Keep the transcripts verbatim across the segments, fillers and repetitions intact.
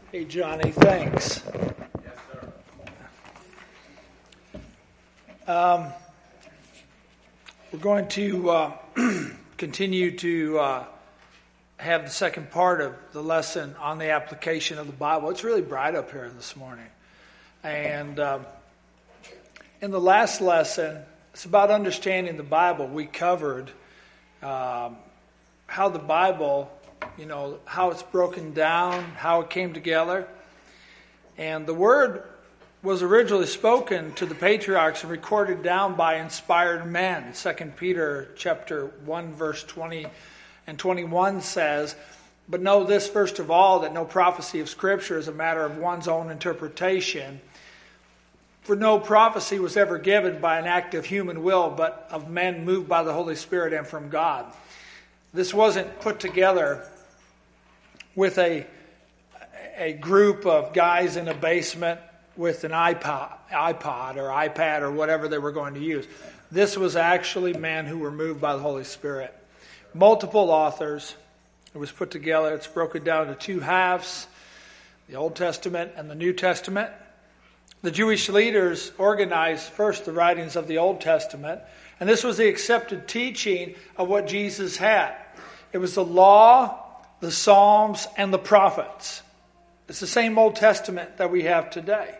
Hey, Johnny, thanks. Yes, sir. Um, we're going to uh, continue to uh, have the second part of the lesson on the application of the Bible. It's really bright up here this morning. And um, in the last lesson, it's about understanding the Bible. We covered um, how the Bible, you know, how it's broken down, how it came together. And the Word was originally spoken to the patriarchs and recorded down by inspired men. Second Peter chapter one, verse twenty and twenty-one says, "But know this first of all, that no prophecy of Scripture is a matter of one's own interpretation. For no prophecy was ever given by an act of human will, but of men moved by the Holy Spirit and from God." This wasn't put together with a, a group of guys in a basement with an iPod, iPod or iPad or whatever they were going to use. This was actually men who were moved by the Holy Spirit. Multiple authors. It was put together. It's broken down to two halves, the Old Testament and the New Testament. The Jewish leaders organized first the writings of the Old Testament, and this was the accepted teaching of what Jesus had. It was the law, the Psalms, and the prophets. It's the same Old Testament that we have today.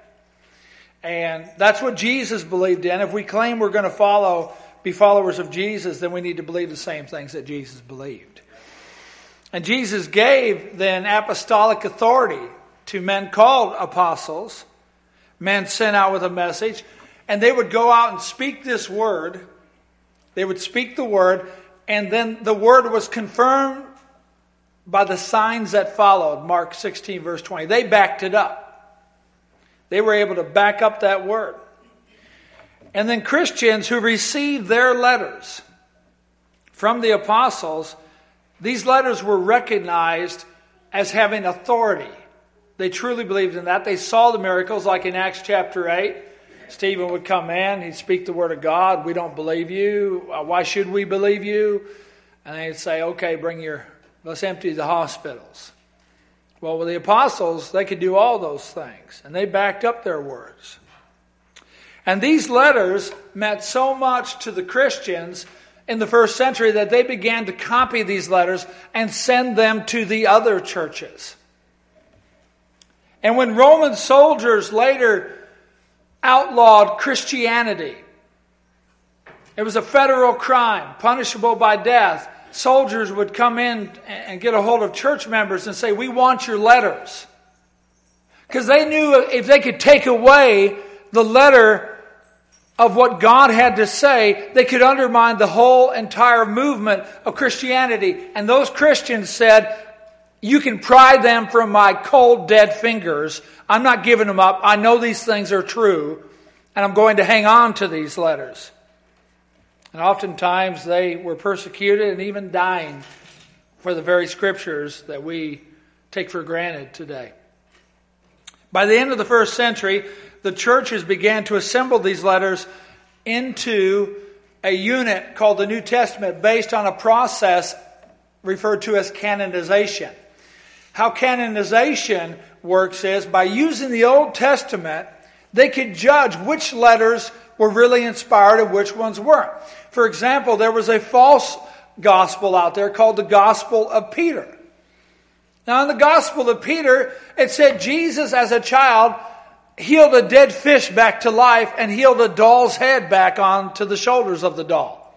And that's what Jesus believed in. If we claim we're going to follow, be followers of Jesus, then we need to believe the same things that Jesus believed. And Jesus gave then apostolic authority to men called apostles, men sent out with a message, and they would go out and speak this word. They would speak the word, and then the word was confirmed by the signs that followed. Mark sixteen, verse twenty. They backed it up. They were able to back up that word. And then Christians who received their letters from the apostles, these letters were recognized as having authority. They truly believed in that. They saw the miracles, like in Acts chapter eight. Stephen would come in, he'd speak the word of God. "We don't believe you. Why should we believe you?" And they'd say, "Okay, bring your, let's empty the hospitals." Well, with the apostles, they could do all those things, and they backed up their words. And these letters meant so much to the Christians in the first century that they began to copy these letters and send them to the other churches. And when Roman soldiers later outlawed Christianity, it was a federal crime, punishable by death. Soldiers would come in and get a hold of church members and say, "We want your letters." Because they knew if they could take away the letter of what God had to say, they could undermine the whole entire movement of Christianity. And those Christians said, "You can pry them from my cold, dead fingers. I'm not giving them up. I know these things are true, and I'm going to hang on to these letters." And oftentimes they were persecuted and even dying for the very scriptures that we take for granted today. By the end of the first century, the churches began to assemble these letters into a unit called the New Testament, based on a process referred to as canonization. How canonization works is, by using the Old Testament, they could judge which letters were really inspired and which ones weren't. For example, there was a false gospel out there called the Gospel of Peter. Now, in the Gospel of Peter, it said Jesus as a child healed a dead fish back to life and healed a doll's head back onto the shoulders of the doll.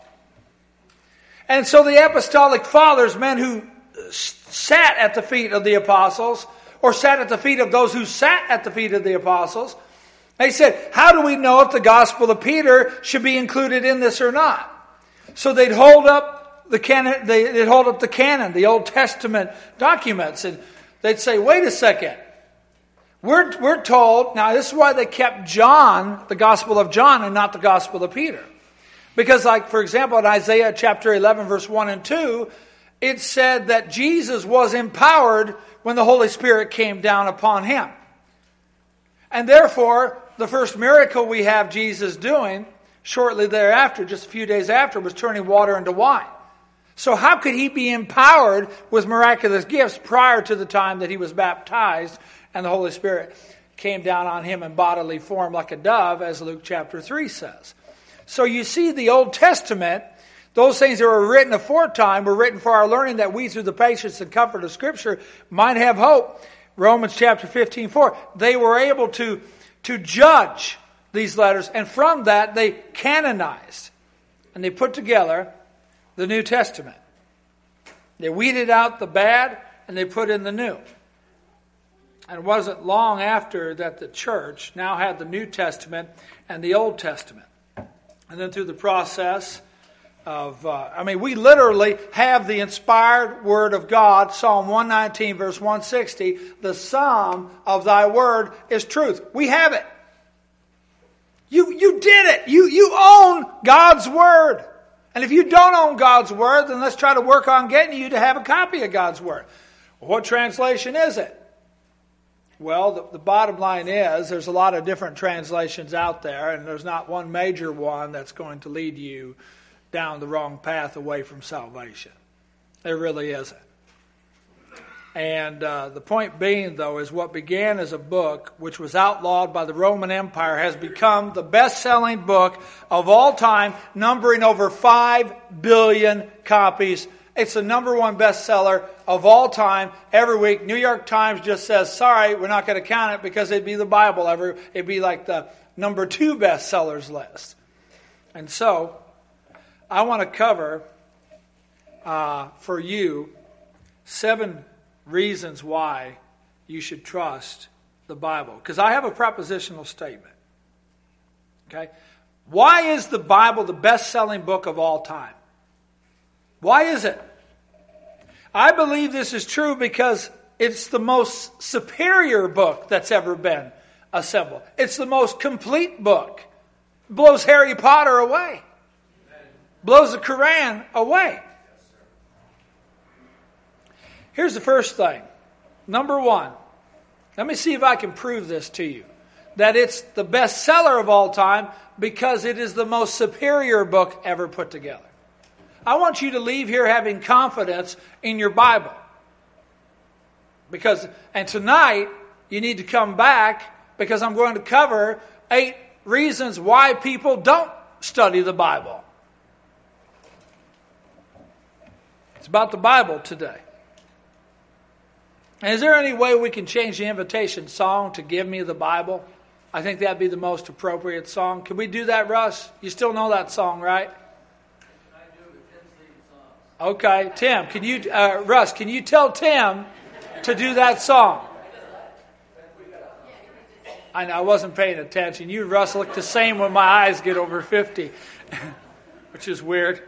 And so the apostolic fathers, men who sat at the feet of the apostles, or sat at the feet of those who sat at the feet of the apostles, they said, "How do we know if the Gospel of Peter should be included in this or not?" So they'd hold up the canon, they'd hold up the canon, the Old Testament documents, and they'd say, "Wait a second. We're, we're told," now this is why they kept John, the Gospel of John, and not the Gospel of Peter. Because, like, for example, in Isaiah chapter eleven, verse one and two, it said that Jesus was empowered when the Holy Spirit came down upon him. And therefore, the first miracle we have Jesus doing shortly thereafter, just a few days after, was turning water into wine. So how could he be empowered with miraculous gifts prior to the time that he was baptized and the Holy Spirit came down on him in bodily form like a dove, as Luke chapter three says? So you see, the Old Testament, those things that were written aforetime were written for our learning, that we through the patience and comfort of Scripture might have hope. Romans chapter fifteen, four. They were able to, to judge these letters, and from that they canonized. And they put together the New Testament. They weeded out the bad and they put in the new. And it wasn't long after that the church now had the New Testament and the Old Testament. And then through the process of, uh, I mean, we literally have the inspired Word of God. Psalm one nineteen, verse one sixty, the sum of thy word is truth. We have it. You, you did it. You, you own God's Word. And if you don't own God's Word, then let's try to work on getting you to have a copy of God's Word. Well, what translation is it? Well, the, the bottom line is there's a lot of different translations out there, and there's not one major one that's going to lead you down the wrong path away from salvation. There really isn't. And uh, the point being, though, is what began as a book, which was outlawed by the Roman Empire, has become the best-selling book of all time, numbering over five billion copies. It's the number one bestseller of all time every week. New York Times just says, sorry, we're not going to count it because it'd be the Bible. Every, it'd be like the number two bestsellers list. And so, I want to cover uh, for you seven reasons why you should trust the Bible. Because I have a propositional statement. Okay? Why is the Bible the best-selling book of all time? Why is it? I believe this is true because it's the most superior book that's ever been assembled. It's the most complete book. It blows Harry Potter away. Blows the Quran away. Here's the first thing. Number one, let me see if I can prove this to you. That it's the bestseller of all time because it is the most superior book ever put together. I want you to leave here having confidence in your Bible. Because, and tonight, you need to come back because I'm going to cover eight reasons why people don't study the Bible. It's about the Bible today. And is there any way we can change the invitation song to Give Me the Bible? I think that'd be the most appropriate song. Can we do that, Russ? You still know that song, right? Okay, Tim, can you, uh, Russ, can you tell Tim to do that song? I know, I wasn't paying attention. You, Russ, look the same when my eyes get over fifty, which is weird.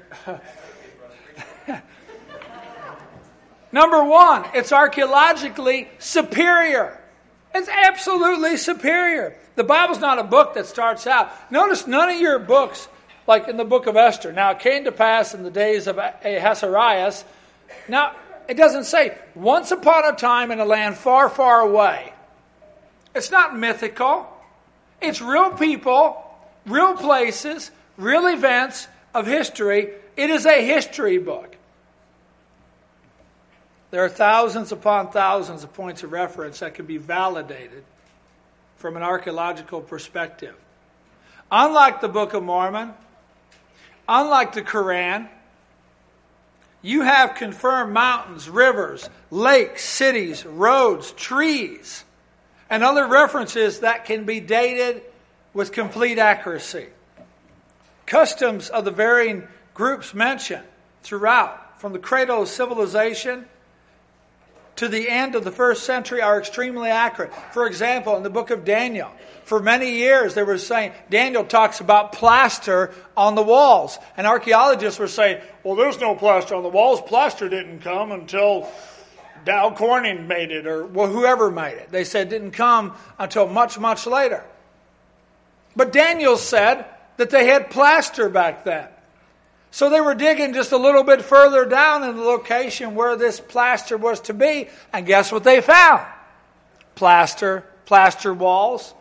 Number one, it's archaeologically superior. It's absolutely superior. The Bible's not a book that starts out. Notice none of your books, like in the book of Esther. Now, it came to pass in the days of Ahasuerus. Now, it doesn't say, once upon a time in a land far, far away. It's not mythical. It's real people, real places, real events of history. It is a history book. There are thousands upon thousands of points of reference that can be validated from an archaeological perspective. Unlike the Book of Mormon, unlike the Quran, you have confirmed mountains, rivers, lakes, cities, roads, trees, and other references that can be dated with complete accuracy. Customs of the varying groups mentioned throughout, from the cradle of civilization to the end of the first century, are extremely accurate. For example, in the book of Daniel, for many years they were saying, Daniel talks about plaster on the walls. And archaeologists were saying, well, there's no plaster on the walls. Plaster didn't come until Dow Corning made it, or well, whoever made it. They said it didn't come until much, much later. But Daniel said that they had plaster back then. So they were digging just a little bit further down in the location where this plaster was to be. And guess what they found? Plaster, plaster walls.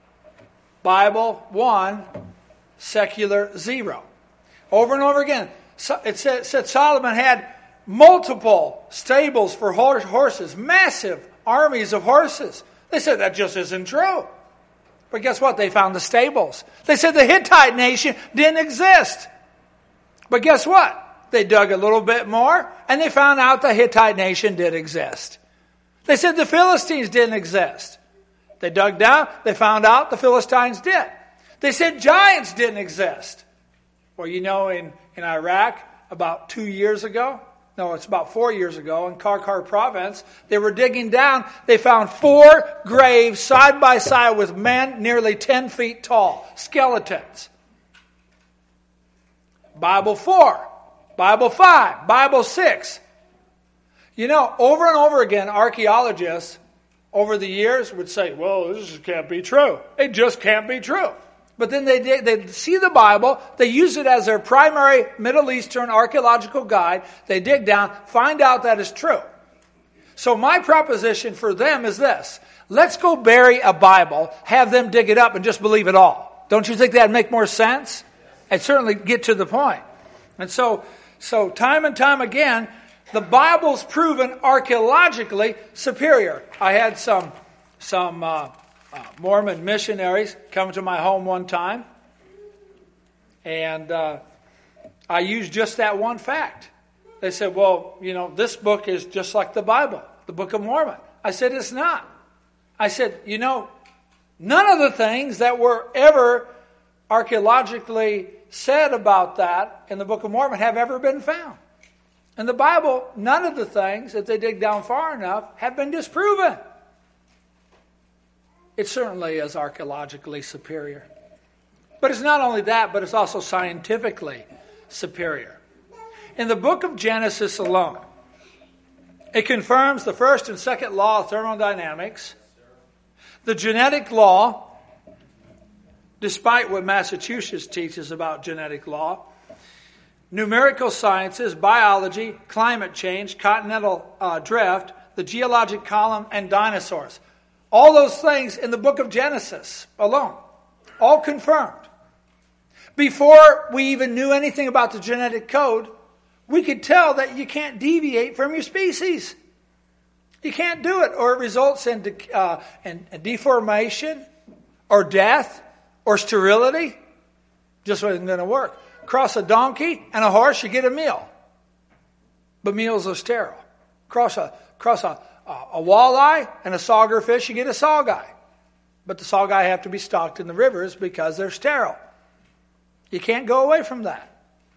Bible, one. Secular, zero. Over and over again. So it said, said Solomon had multiple stables for horse, horses, massive armies of horses. They said that just isn't true. But guess what? They found the stables. They said the Hittite nation didn't exist. But guess what? They dug a little bit more and they found out the Hittite nation did exist. They said the Philistines didn't exist. They dug down, they found out the Philistines did. They said giants didn't exist. Well, you know, in, in Iraq, about two years ago, no, it's about four years ago, in Karkar province, they were digging down. They found four graves side by side with men nearly ten feet tall, skeletons. Bible four, Bible five, Bible six. You know, over and over again, archaeologists over the years would say, well, this just can't be true. It just can't be true. But then they they see the Bible, they use it as their primary Middle Eastern archaeological guide, they dig down, find out that is true. So my proposition for them is this: let's go bury a Bible, have them dig it up, and just believe it all. Don't you think that'd make more sense? And certainly get to the point. And so, so time and time again, the Bible's proven archaeologically superior. I had some some. Uh, Uh, Mormon missionaries come to my home one time, and uh, I used just that one fact. They said, well, you know, this book is just like the Bible, the Book of Mormon. I said, it's not. I said, you know, none of the things that were ever archaeologically said about that in the Book of Mormon have ever been found. In the Bible, none of the things, if they dig down far enough, have been disproven. It certainly is archaeologically superior. But it's not only that, but it's also scientifically superior. In the book of Genesis alone, it confirms the first and second law of thermodynamics, the genetic law, despite what Massachusetts teaches about genetic law, numerical sciences, biology, climate change, continental uh, drift, the geologic column, and dinosaurs. All those things in the book of Genesis alone. All confirmed. Before we even knew anything about the genetic code, we could tell that you can't deviate from your species. You can't do it, or it results in, de- uh, in deformation, or death, or sterility. Just wasn't going to work. Cross a donkey and a horse, you get a meal. But meals are sterile. Cross a cross a A walleye and a sauger fish, you get a saugai. But the saugai have to be stocked in the rivers because they're sterile. You can't go away from that.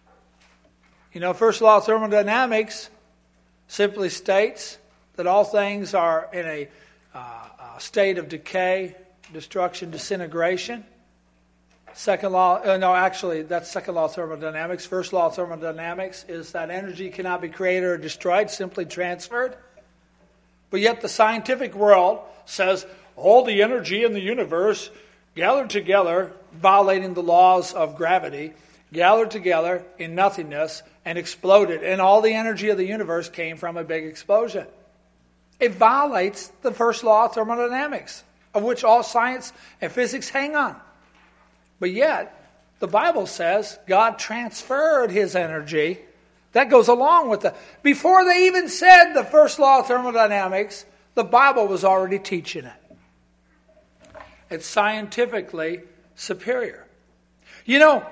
You know, first law of thermodynamics simply states that all things are in a, uh, a state of decay, destruction, disintegration. Second law, uh, no, actually, that's second law of thermodynamics. First law of thermodynamics is that energy cannot be created or destroyed, simply transferred. But yet the scientific world says all the energy in the universe gathered together, violating the laws of gravity, gathered together in nothingness and exploded. And all the energy of the universe came from a big explosion. It violates the first law of thermodynamics, of which all science and physics hang on. But yet, the Bible says God transferred his energy. That goes along with the... Before they even said the first law of thermodynamics, the Bible was already teaching it. It's scientifically superior. You know,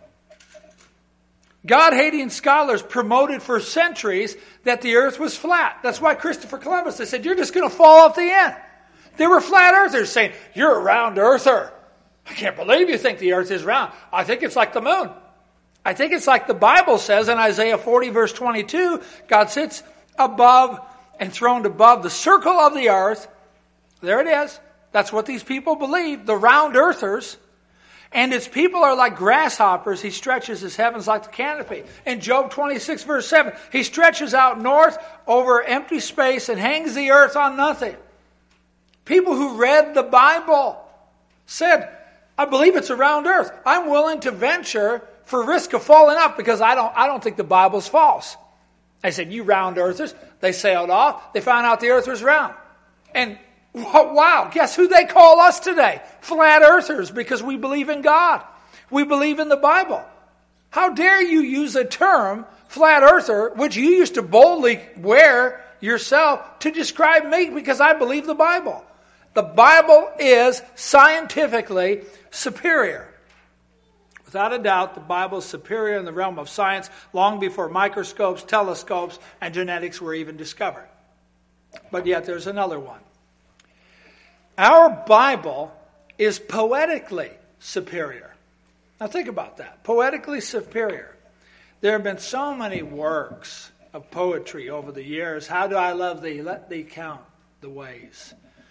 God-hating scholars promoted for centuries that the earth was flat. That's why Christopher Columbus, they said, you're just going to fall off the end. They were flat earthers saying, you're a round earther. I can't believe you think the earth is round. I think it's like the moon. I think it's like the Bible says in Isaiah forty verse twenty-two, God sits above, enthroned above the circle of the earth. There it is. That's what these people believe, the round earthers. And its people are like grasshoppers. He stretches his heavens like the canopy. In Job twenty-six verse seven, he stretches out north over empty space and hangs the earth on nothing. People who read the Bible said, I believe it's a round earth. I'm willing to venture for risk of falling up because I don't, I don't think the Bible's false. I said, you round earthers. They sailed off. They found out the earth was round. And wow, guess who they call us today? Flat earthers, because we believe in God. We believe in the Bible. How dare you use a term, flat earther, which you used to boldly wear yourself to describe me, because I believe the Bible. The Bible is scientifically superior. Without a doubt, the Bible is superior in the realm of science long before microscopes, telescopes, and genetics were even discovered. But yet there's another one. Our Bible is poetically superior. Now think about that. Poetically superior. There have been so many works of poetry over the years. How do I love thee? Let thee count the ways.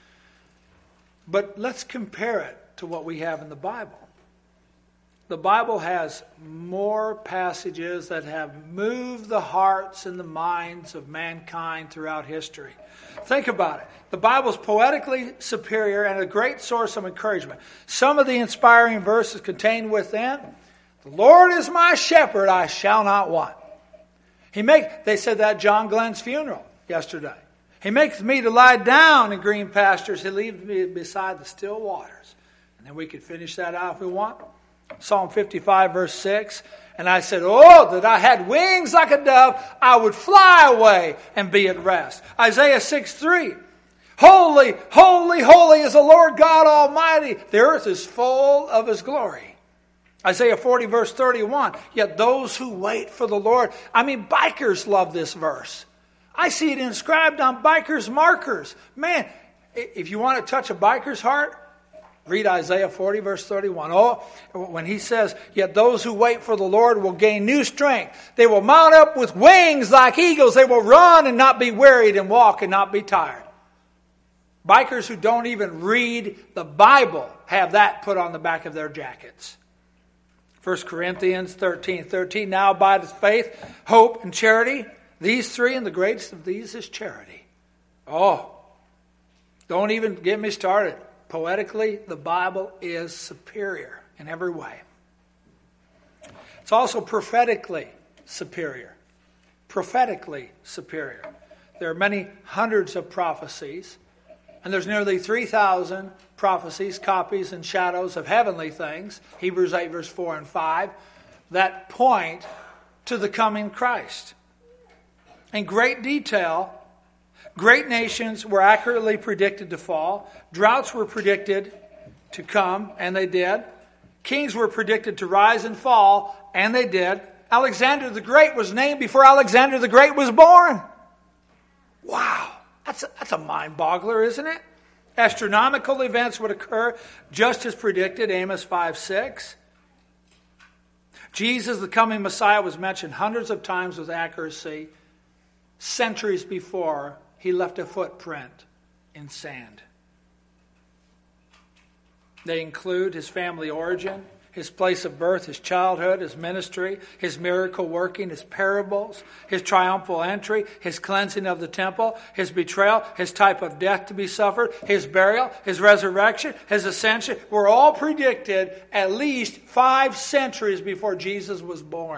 But let's compare it to what we have in the Bible. The Bible has more passages that have moved the hearts and the minds of mankind throughout history. Think about it. The Bible is poetically superior and a great source of encouragement. Some of the inspiring verses contained within, the Lord is my shepherd, I shall not want. He make, they said that at John Glenn's funeral yesterday. He makes me to lie down in green pastures. He leads me beside the still waters. And then we could finish that out if we want. Psalm fifty-five, verse six. And I said, oh, that I had wings like a dove, I would fly away and be at rest. Isaiah six, three. Holy, holy, holy is the Lord God Almighty. The earth is full of His glory. Isaiah forty, verse thirty-one. Yet those who wait for the Lord. I mean, bikers love this verse. I see it inscribed on bikers' markers. Man, if you want to touch a biker's heart, read Isaiah forty, verse thirty-one. Oh, when he says, yet those who wait for the Lord will gain new strength. They will mount up with wings like eagles. They will run and not be wearied and walk and not be tired. Bikers who don't even read the Bible have that put on the back of their jackets. First Corinthians thirteen, thirteen. Now abideth faith, hope, and charity. These three, and the greatest of these is charity. Oh, don't even get me started. Poetically, the Bible is superior in every way. It's also prophetically superior. Prophetically superior. There are many hundreds of prophecies, and there's nearly three thousand prophecies, copies, and shadows of heavenly things, Hebrews eight, verse four and five, that point to the coming Christ. In great detail, great nations were accurately predicted to fall. Droughts were predicted to come, and they did. Kings were predicted to rise and fall, and they did. Alexander the Great was named before Alexander the Great was born. Wow, that's a, that's a mind-boggler, isn't it? Astronomical events would occur just as predicted, Amos five, six. Jesus, the coming Messiah, was mentioned hundreds of times with accuracy. Centuries before, He left a footprint in sand. They include His family origin, His place of birth, His childhood, His ministry, His miracle working, His parables, His triumphal entry, His cleansing of the temple, His betrayal, His type of death to be suffered, His burial, His resurrection, His ascension were all predicted at least five centuries before Jesus was born.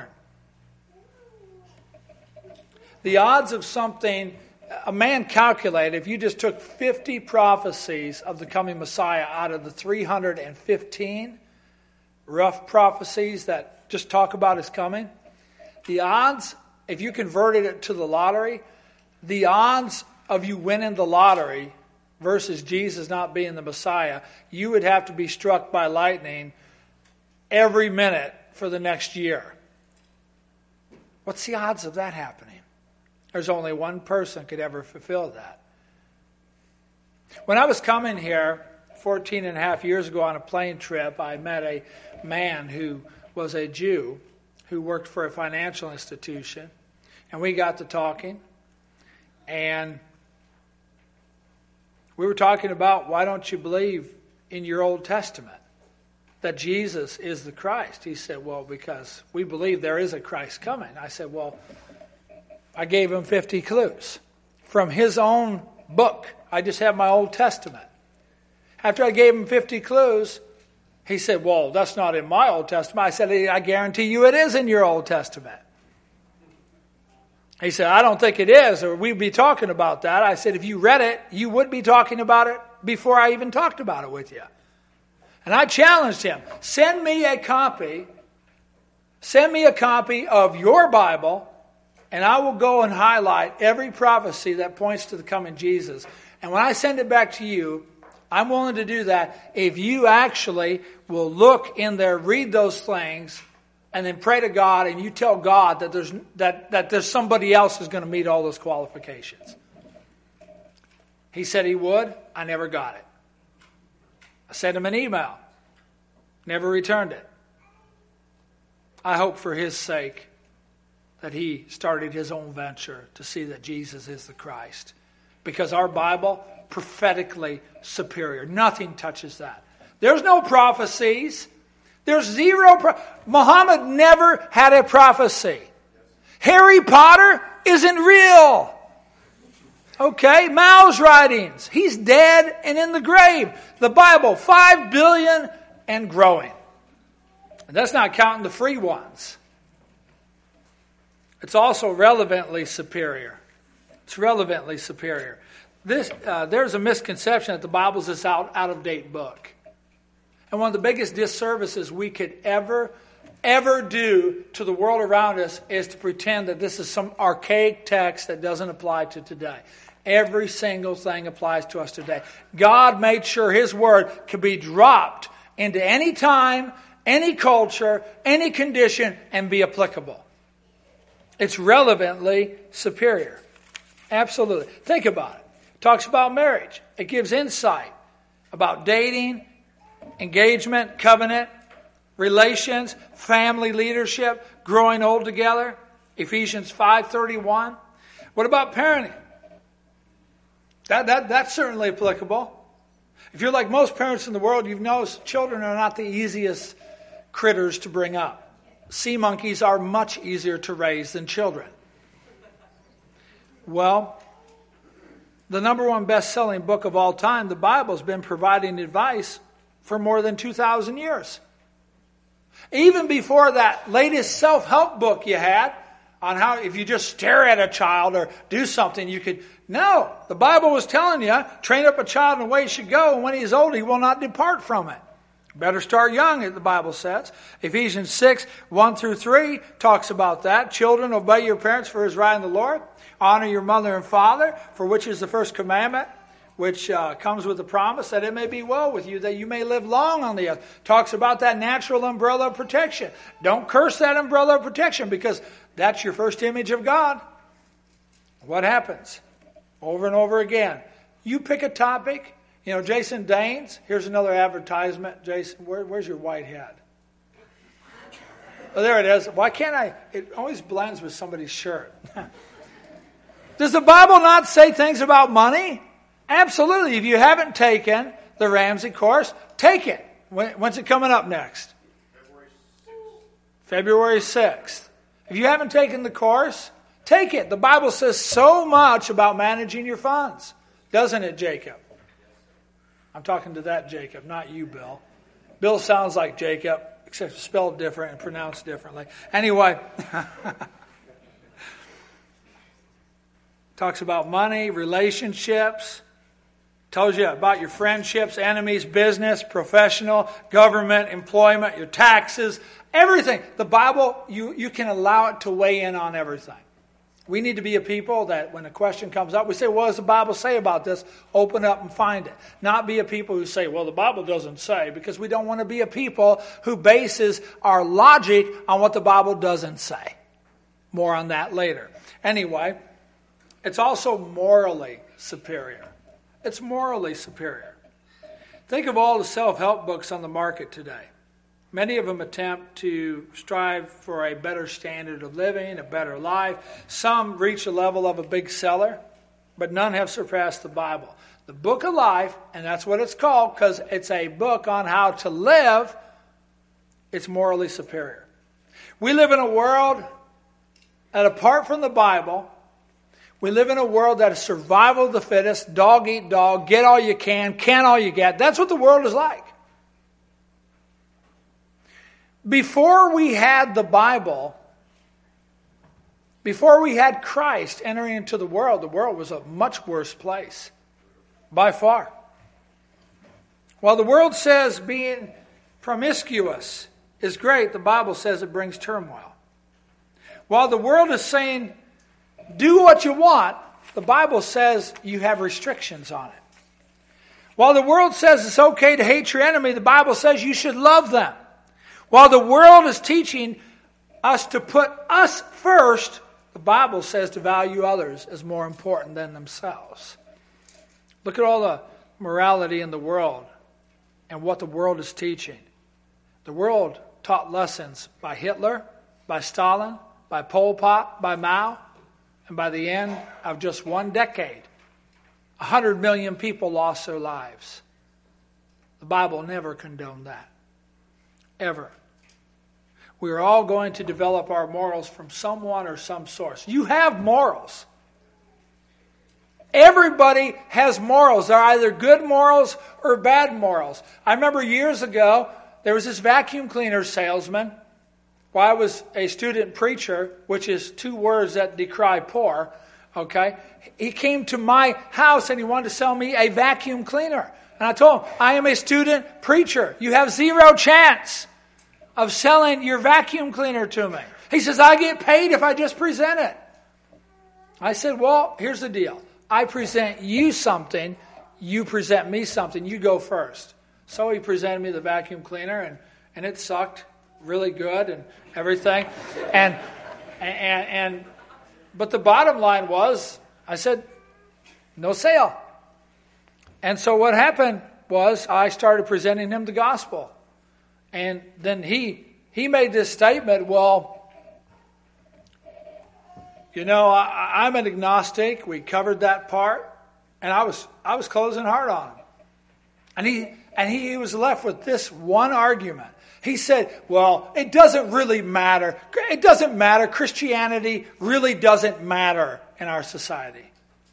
The odds of something, a man calculated, if you just took fifty prophecies of the coming Messiah out of the three hundred fifteen rough prophecies that just talk about His coming, the odds, if you converted it to the lottery, the odds of you winning the lottery versus Jesus not being the Messiah, you would have to be struck by lightning every minute for the next year. What's the odds of that happening? There's only one person could ever fulfill that. When I was coming here fourteen and a half years ago on a plane trip, I met a man who was a Jew who worked for a financial institution. And we got to talking. And we were talking about, why don't you believe in your Old Testament that Jesus is the Christ? He said, well, because we believe there is a Christ coming. I said, well, I gave him fifty clues from his own book. I just have my Old Testament. After I gave him fifty clues, he said, well, that's not in my Old Testament. I said, I guarantee you it is in your Old Testament. He said, I don't think it is, or we'd be talking about that. I said, if you read it, you would be talking about it before I even talked about it with you. And I challenged him, send me a copy Send me a copy of your Bible, and I will go and highlight every prophecy that points to the coming Jesus. And when I send it back to you, I'm willing to do that if you actually will look in there, read those things, and then pray to God, and you tell God that there's that, that there's somebody else who's going to meet all those qualifications. He said he would. I never got it. I sent him an email. Never returned it. I hope for his sake that he started his own venture to see that Jesus is the Christ. Because our Bible, prophetically superior. Nothing touches that. There's no prophecies. There's zero. Pro- Muhammad never had a prophecy. Harry Potter isn't real. Okay, Mao's writings. He's dead and in the grave. The Bible, five billion and growing. And that's not counting the free ones. It's also relevantly superior. It's relevantly superior. This uh, there's a misconception that the Bible is this out, out-of-date book. And one of the biggest disservices we could ever, ever do to the world around us is to pretend that this is some archaic text that doesn't apply to today. Every single thing applies to us today. God made sure His Word could be dropped into any time, any culture, any condition, and be applicable. It's relevantly superior. Absolutely. Think about it. It talks about marriage. It gives insight about dating, engagement, covenant, relations, family leadership, growing old together. Ephesians five thirty-one. What about parenting? That, that, that's certainly applicable. If you're like most parents in the world, you've noticed children are not the easiest critters to bring up. Sea monkeys are much easier to raise than children. Well, the number one best-selling book of all time, the Bible, has been providing advice for more than two thousand years. Even before that latest self-help book you had on how if you just stare at a child or do something, you could... No, the Bible was telling you, train up a child in the way he should go, and when he is old, he will not depart from it. Better start young, the Bible says. Ephesians six, one through three talks about that. Children, obey your parents for is right in the Lord. Honor your mother and father, for which is the first commandment, which uh, comes with the promise that it may be well with you, that you may live long on the earth. Talks about that natural umbrella of protection. Don't curse that umbrella of protection, because that's your first image of God. What happens? Over and over again. You pick a topic. You know, Jason Daines, here's another advertisement. Jason, where, where's your white hat? Oh, there it is. Why can't I? It always blends with somebody's shirt. Does the Bible not say things about money? Absolutely. If you haven't taken the Ramsey course, take it. When, when's it coming up next? February sixth. If you haven't taken the course, take it. The Bible says so much about managing your funds. Doesn't it, Jacob? I'm talking to that Jacob, not you, Bill. Bill sounds like Jacob, except spelled different and pronounced differently. Anyway, talks about money, relationships. Tells you about your friendships, enemies, business, professional, government, employment, your taxes, everything. The Bible, you, you can allow it to weigh in on everything. We need to be a people that when a question comes up, we say, what does the Bible say about this? Open up and find it. Not be a people who say, well, the Bible doesn't say, because we don't want to be a people who bases our logic on what the Bible doesn't say. More on that later. Anyway, it's also morally superior. It's morally superior. Think of all the self-help books on the market today. Many of them attempt to strive for a better standard of living, a better life. Some reach a level of a big seller, but none have surpassed the Bible. The book of life, and that's what it's called because it's a book on how to live, it's morally superior. We live in a world that apart from the Bible, we live in a world that is survival of the fittest, dog eat dog, get all you can, can all you get. That's what the world is like. Before we had the Bible, before we had Christ entering into the world, the world was a much worse place, by far. While the world says being promiscuous is great, the Bible says it brings turmoil. While the world is saying, do what you want, the Bible says you have restrictions on it. While the world says it's okay to hate your enemy, the Bible says you should love them. While the world is teaching us to put us first, the Bible says to value others as more important than themselves. Look at all the morality in the world and what the world is teaching. The world taught lessons by Hitler, by Stalin, by Pol Pot, by Mao, and by the end of just one decade, a hundred million people lost their lives. The Bible never condoned that. Ever. We are all going to develop our morals from someone or some source. You have morals. Everybody has morals. They're either good morals or bad morals. I remember years ago, there was this vacuum cleaner salesman. While I was a student preacher, which is two words that decry poor, okay? He came to my house and he wanted to sell me a vacuum cleaner. And I told him, I am a student preacher. You have zero chance of selling your vacuum cleaner to me. He says, I get paid if I just present it. I said, well, here's the deal. I present you something, you present me something, you go first. So he presented me the vacuum cleaner, and, and it sucked really good and everything. And, and, and but the bottom line was, I said, no sale. And so what happened was I started presenting him the gospel. And then he he made this statement, well, you know, I, I'm an agnostic. We covered that part. And I was I was closing hard on him. And he and he, he was left with this one argument. He said, well, it doesn't really matter. It doesn't matter. Christianity really doesn't matter in our society.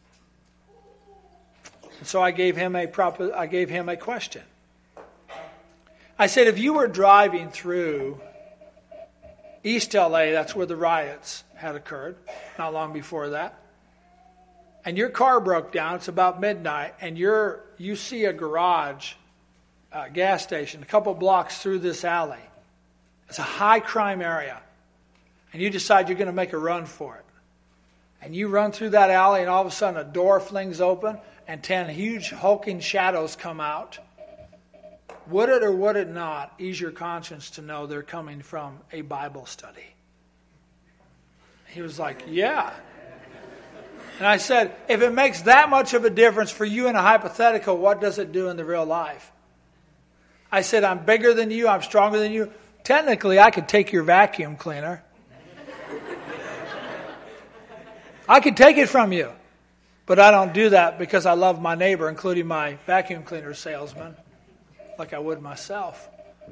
And so I gave him a prop, I gave him a question. I said, if you were driving through East L A, that's where the riots had occurred, not long before that, and your car broke down, it's about midnight, and you're you see a garage, uh, gas station, a couple blocks through this alley. It's a high crime area, and you decide you're going to make a run for it. And you run through that alley, and all of a sudden a door flings open, and ten huge hulking shadows come out. Would it or would it not ease your conscience to know they're coming from a Bible study? He was like, yeah. And I said, if it makes that much of a difference for you in a hypothetical, what does it do in the real life? I said, I'm bigger than you, I'm stronger than you. Technically, I could take your vacuum cleaner. I could take it from you. But I don't do that because I love my neighbor, including my vacuum cleaner salesman, like I would myself.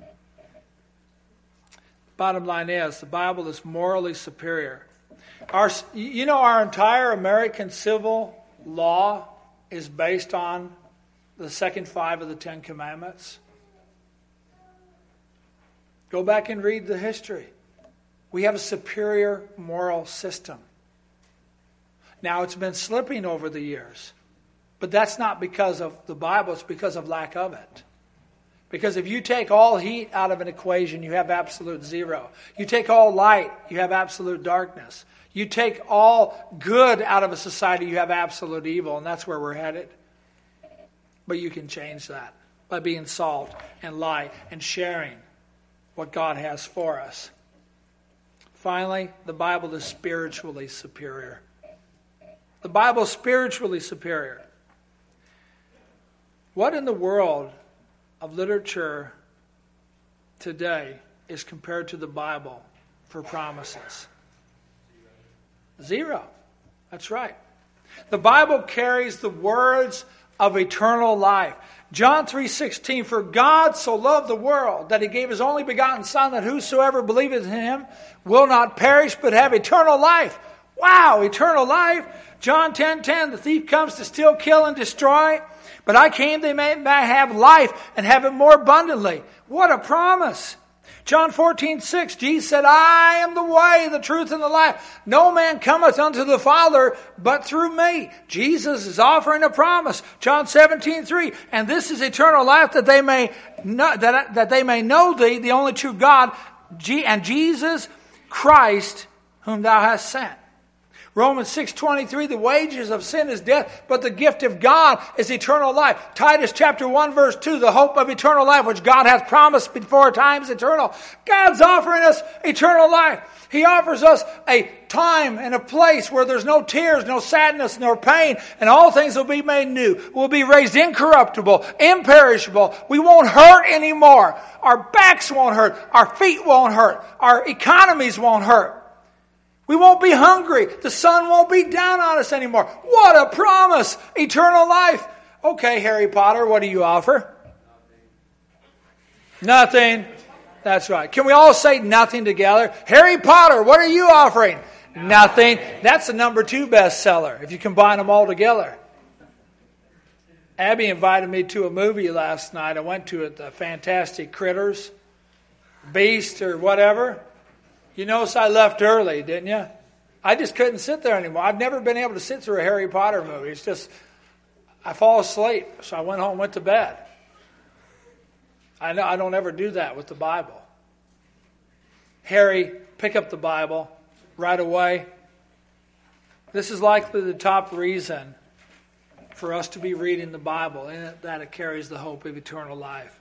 Bottom line is, the Bible is morally superior. Our, you know, our entire American civil law is based on the second five of the Ten Commandments. Go back and read the history. We have a superior moral system. Now, it's been slipping over the years, but that's not because of the Bible, it's because of lack of it. Because if you take all heat out of an equation, you have absolute zero. You take all light, you have absolute darkness. You take all good out of a society, you have absolute evil, and that's where we're headed. But you can change that by being salt and light and sharing what God has for us. Finally, the Bible is spiritually superior. The Bible is spiritually superior. What in the world of literature today is compared to the Bible for promises? Zero. That's right. The Bible carries the words of eternal life. John three sixteen, for God so loved the world that he gave his only begotten Son, that whosoever believeth in him will not perish but have eternal life. Wow, eternal life. John ten ten, the thief comes to steal, kill, and destroy. But I came they may, may have life and have it more abundantly. What a promise. John fourteen six, Jesus said, I am the way, the truth, and the life. No man cometh unto the Father but through me. Jesus is offering a promise. John seventeen three, and this is eternal life, that they may know, that, that they may know thee, the only true God, and Jesus Christ, whom thou hast sent. Romans six twenty-three, the wages of sin is death, but the gift of God is eternal life. Titus chapter one verse two, the hope of eternal life, which God hath promised before times eternal. God's offering us eternal life. He offers us a time and a place where there's no tears, no sadness, nor pain, and all things will be made new. We'll be raised incorruptible, imperishable. We won't hurt anymore. Our backs won't hurt. Our feet won't hurt. Our economies won't hurt. We won't be hungry. The sun won't be down on us anymore. What a promise! Eternal life. Okay, Harry Potter, what do you offer? Nothing. Nothing. That's right. Can we all say nothing together? Harry Potter, what are you offering? Nothing. That's the number two bestseller if you combine them all together. Abby invited me to a movie last night. I went to it, the Fantastic Critters, Beast or whatever. You notice I left early, didn't you? I just couldn't sit there anymore. I've never been able to sit through a Harry Potter movie. It's just, I fall asleep. So I went home and went to bed. I know I don't ever do that with the Bible. Harry, pick up the Bible right away. This is likely the top reason for us to be reading the Bible, and that it carries the hope of eternal life.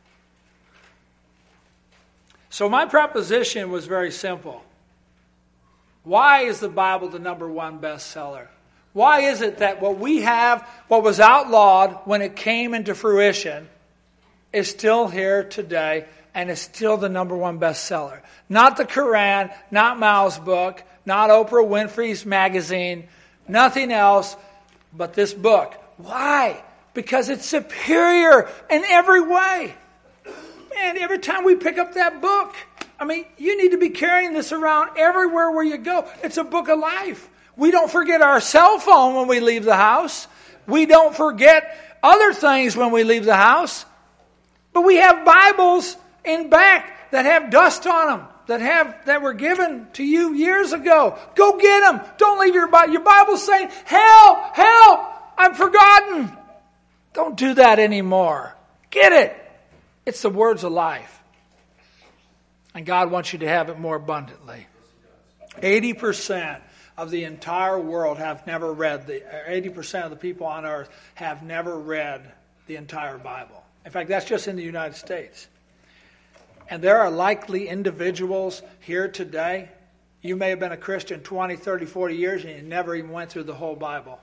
So my proposition was very simple. Why is the Bible the number one bestseller? Why is it that what we have, what was outlawed when it came into fruition, is still here today and is still the number one bestseller? Not the Quran, not Mao's book, not Oprah Winfrey's magazine, nothing else but this book. Why? Because it's superior in every way. Man, every time we pick up that book, I mean, you need to be carrying this around everywhere where you go. It's a book of life. We don't forget our cell phone when we leave the house. We don't forget other things when we leave the house. But we have Bibles in back that have dust on them, that have that were given to you years ago. Go get them. Don't leave your Bible. Your Bible's saying, help, help, I've forgotten. Don't do that anymore. Get it. It's the words of life. And God wants you to have it more abundantly. eighty percent of the entire world have never read, the eighty percent of the people on earth have never read the entire Bible. In fact, that's just in the United States. And there are likely individuals here today, you may have been a Christian twenty, thirty, forty years and you never even went through the whole Bible.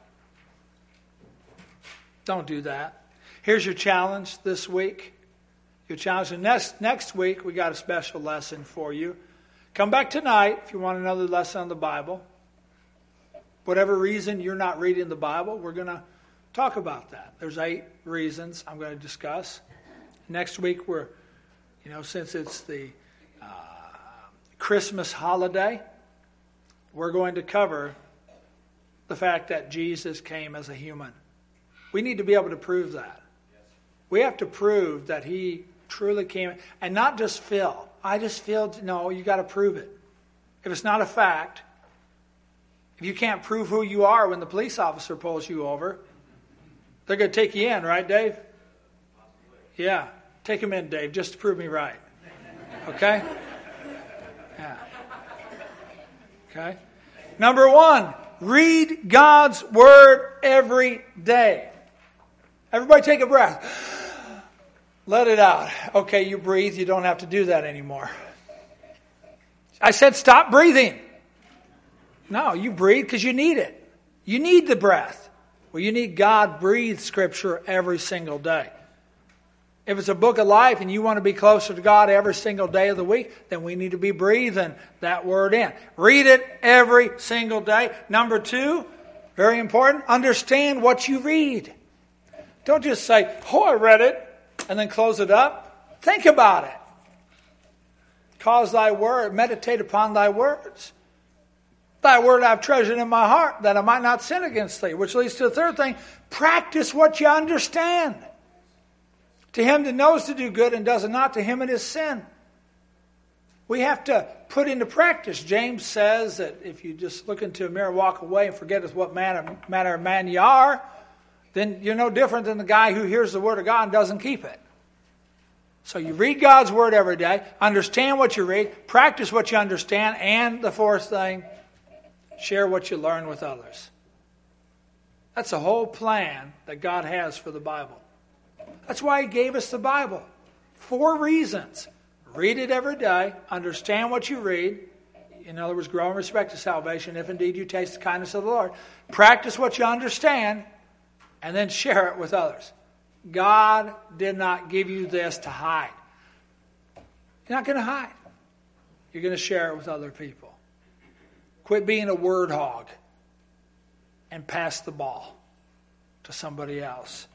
Don't do that. Here's your challenge this week. Your challenge. And next, next week, we got a special lesson for you. Come back tonight if you want another lesson on the Bible. Whatever reason you're not reading the Bible, we're going to talk about that. There's eight reasons I'm going to discuss. Next week, we're, you know, since it's the uh, Christmas holiday, we're going to cover the fact that Jesus came as a human. We need to be able to prove that. We have to prove that he truly came, and not just feel. I just feel, no, you got to prove it. If it's not a fact, if you can't prove who you are when the police officer pulls you over, they're going to take you in, right, Dave? Yeah, take him in, Dave, just to prove me right. Okay? Yeah. Okay? Number one, read God's Word every day. Everybody take a breath. Let it out. Okay, you breathe. You don't have to do that anymore. I said stop breathing. No, you breathe because you need it. You need the breath. Well, you need God-breathed Scripture every single day. If it's a book of life and you want to be closer to God every single day of the week, then we need to be breathing that Word in. Read it every single day. Number two, very important, understand what you read. Don't just say, oh, I read it, and then close it up. Think about it. Cause thy word, meditate upon thy words. Thy word I've treasured in my heart, that I might not sin against thee. Which leads to the third thing, practice what you understand. To him that knows to do good and does it not, to him it is sin. We have to put into practice. James says that if you just look into a mirror, walk away, and forget what manner, manner of man you are, then you're no different than the guy who hears the Word of God and doesn't keep it. So you read God's Word every day, understand what you read, practice what you understand, and the fourth thing, share what you learn with others. That's the whole plan that God has for the Bible. That's why He gave us the Bible. Four reasons. Read it every day, understand what you read. In other words, grow in respect to salvation, if indeed you taste the kindness of the Lord. Practice what you understand, and then share it with others. God did not give you this to hide. You're not going to hide. You're going to share it with other people. Quit being a word hog and pass the ball to somebody else.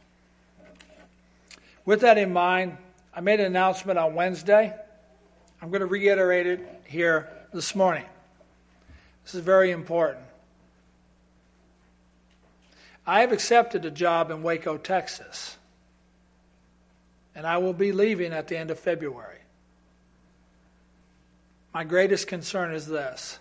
With that in mind, I made an announcement on Wednesday. I'm going to reiterate it here this morning. This is very important. I have accepted a job in Waco, Texas, and I will be leaving at the end of February. My greatest concern is this,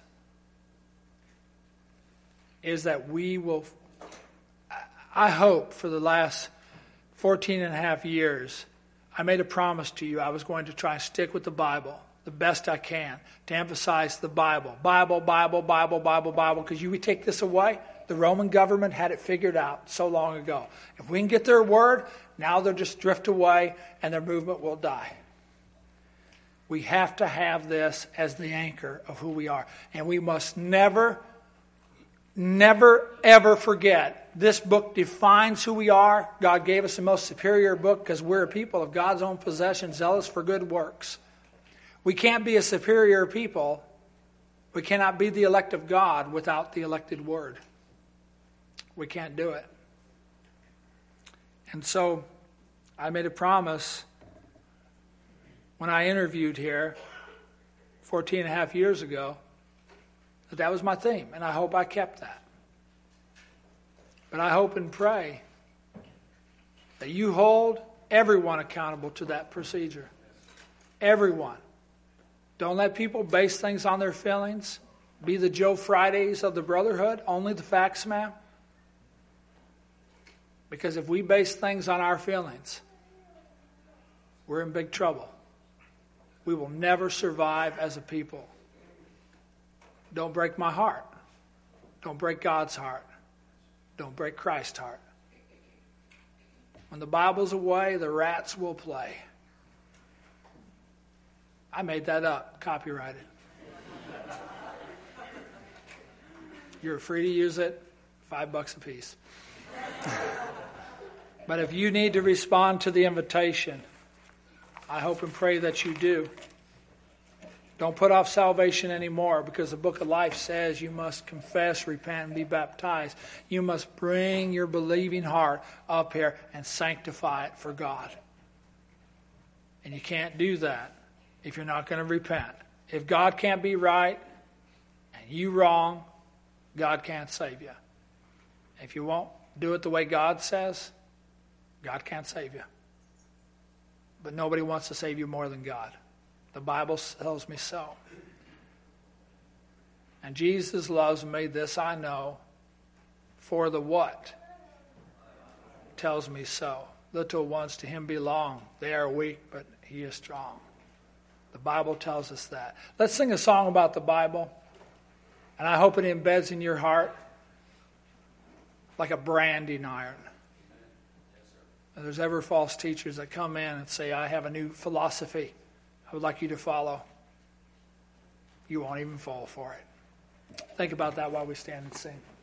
is that we will, I hope for the last fourteen and a half years, I made a promise to you I was going to try and stick with the Bible the best I can, to emphasize the Bible. Bible, Bible, Bible, Bible, Bible, because you would take this away. The Roman government had it figured out so long ago. If we can get their word, now they'll just drift away and their movement will die. We have to have this as the anchor of who we are. And we must never, never, ever forget this book defines who we are. God gave us the most superior book because we're a people of God's own possession, zealous for good works. We can't be a superior people. We cannot be the elect of God without the elected word. We can't do it. And so I made a promise when I interviewed here fourteen and a half years ago that that was my theme, and I hope I kept that. But I hope and pray that you hold everyone accountable to that procedure. Everyone. Don't let people base things on their feelings. Be the Joe Fridays of the brotherhood. Only the facts, ma'am. Because if we base things on our feelings, we're in big trouble. We will never survive as a people. Don't break my heart. Don't break God's heart. Don't break Christ's heart. When the Bible's away, the rats will play. I made that up. Copyrighted. You're free to use it. Five bucks a piece. But if you need to respond to the invitation, I hope and pray that you do. Don't put off salvation anymore, because the book of life says you must confess, repent, and be baptized. You must bring your believing heart up here and sanctify it for God. And you can't do that if you're not going to repent. If God can't be right and you wrong, God can't save you. If you won't do it the way God says, God can't save you. But nobody wants to save you more than God. The Bible tells me so. And Jesus loves me, this I know, for the what? Tells me so. Little ones to him belong. They are weak, but he is strong. The Bible tells us that. Let's sing a song about the Bible. And I hope it embeds in your heart like a branding iron. If there's ever false teachers that come in and say, I have a new philosophy I would like you to follow, you won't even fall for it. Think about that while we stand and sing.